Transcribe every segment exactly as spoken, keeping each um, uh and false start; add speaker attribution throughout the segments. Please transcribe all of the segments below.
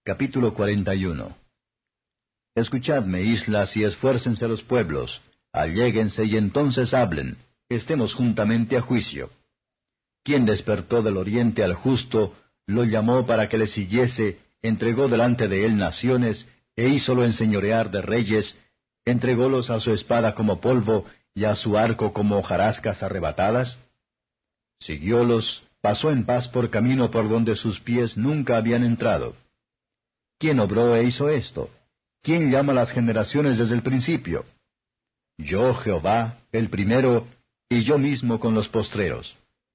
Speaker 1: Capítulo cuarenta y uno. Escuchadme, islas, y esfuércense los pueblos, alléguense y entonces hablen, estemos juntamente a juicio. ¿Quién despertó del oriente al justo, lo llamó para que le siguiese, entregó delante de él naciones, e hízolo enseñorear de reyes, entrególos a su espada como polvo, y a su arco como hojarascas arrebatadas? Siguiólos, pasó en paz por camino por donde sus pies nunca habían entrado. ¿Quién obró e hizo esto? ¿Quién llama las generaciones desde el principio? Yo, Jehová, el primero, y yo mismo con los postreros.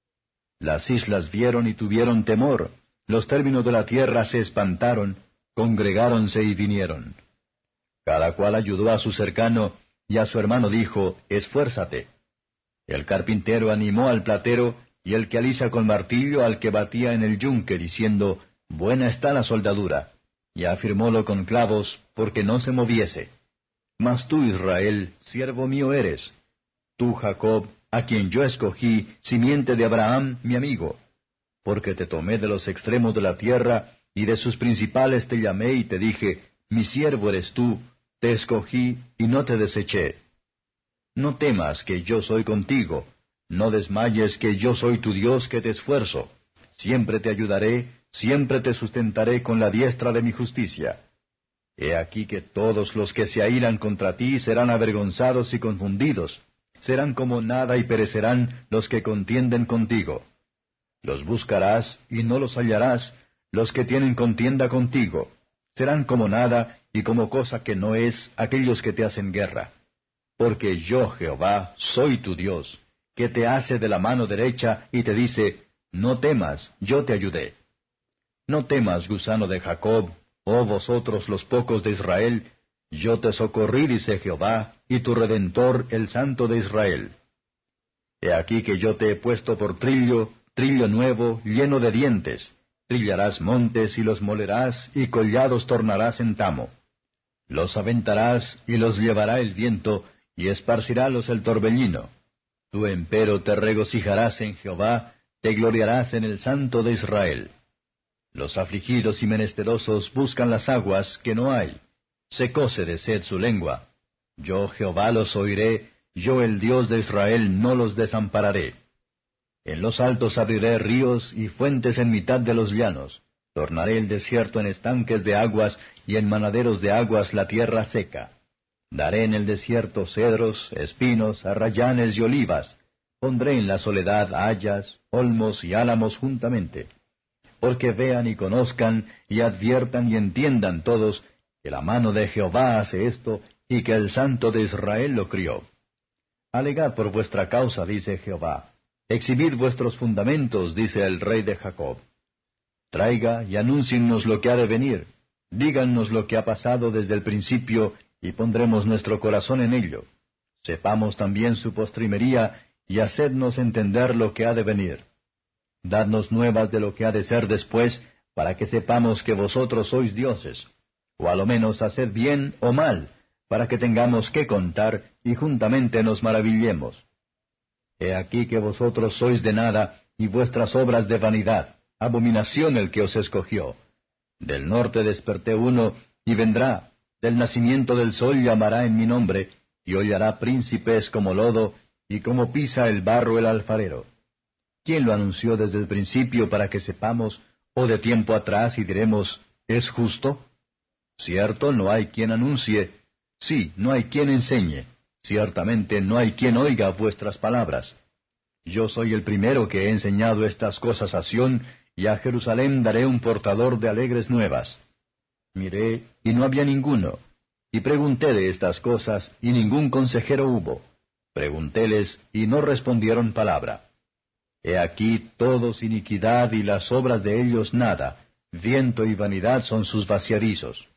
Speaker 1: Las islas vieron y tuvieron temor, los términos de la tierra se espantaron, congregáronse y vinieron. Cada cual ayudó a su cercano, y a su hermano dijo, esfuérzate. El carpintero animó al platero, y el que alisa con martillo al que batía en el yunque, diciendo, buena está la soldadura. Y afirmólo con clavos, porque no se moviese. Mas tú, Israel, siervo mío eres. Tú, Jacob, a quien yo escogí, simiente de Abraham, mi amigo. Porque te tomé de los extremos de la tierra, y de sus principales te llamé y te dije, mi siervo eres tú, te escogí y no te deseché. No temas que yo soy contigo, no desmayes que yo soy tu Dios que te esfuerzo. Siempre te ayudaré, siempre te sustentaré con la diestra de mi justicia. He aquí que todos los que se airan contra ti serán avergonzados y confundidos, serán como nada y perecerán los que contienden contigo. Los buscarás y no los hallarás, los que tienen contienda contigo. Serán como nada y como cosa que no es aquellos que te hacen guerra. Porque yo, Jehová, soy tu Dios, que te hace de la mano derecha y te dice, no temas, yo te ayudé. No temas, gusano de Jacob, oh vosotros los pocos de Israel, yo te socorrí, dice Jehová, y tu Redentor, el Santo de Israel. He aquí que yo te he puesto por trillo, trillo nuevo, lleno de dientes. Trillarás montes y los molerás, y collados tornarás en tamo. Los aventarás, y los llevará el viento, y esparcirálos el torbellino. Tú empero te regocijarás en Jehová, te gloriarás en el Santo de Israel. Los afligidos y menesterosos buscan las aguas que no hay. Secóse de sed su lengua. Yo Jehová los oiré, yo el Dios de Israel no los desampararé. En los altos abriré ríos y fuentes en mitad de los llanos. Tornaré el desierto en estanques de aguas y en manaderos de aguas la tierra seca. Daré en el desierto cedros, espinos, arrayanes y olivas. Pondré en la soledad hayas, olmos y álamos juntamente. Porque vean y conozcan, y adviertan y entiendan todos, que la mano de Jehová hace esto, y que el Santo de Israel lo crió. Alegad por vuestra causa, dice Jehová. Exhibid vuestros fundamentos, dice el Rey de Jacob. Traiga y anúnciennos lo que ha de venir. Dígannos lo que ha pasado desde el principio, y pondremos nuestro corazón en ello. Sepamos también su postrimería, y hacednos entender lo que ha de venir. Dadnos nuevas de lo que ha de ser después, para que sepamos que vosotros sois dioses. O a lo menos haced bien o mal, para que tengamos que contar, y juntamente nos maravillemos. He aquí que vosotros sois de nada, y vuestras obras de vanidad, abominación el que os escogió. Del norte desperté uno, y vendrá, del nacimiento del sol llamará en mi nombre, y hollará príncipes como lodo, y como pisa el barro el alfarero. ¿Quién lo anunció desde el principio para que sepamos, o de tiempo atrás y diremos, ¿es justo? Cierto, no hay quien anuncie, sí, no hay quien enseñe, ciertamente no hay quien oiga vuestras palabras. Yo soy el primero que he enseñado estas cosas a Sión, y a Jerusalén daré un portador de alegres nuevas. Miré, y no había ninguno, y pregunté de estas cosas, y ningún consejero hubo. Preguntéles, y no respondieron palabra. He aquí todos iniquidad y las obras de ellos nada, viento y vanidad son sus vaciadizos.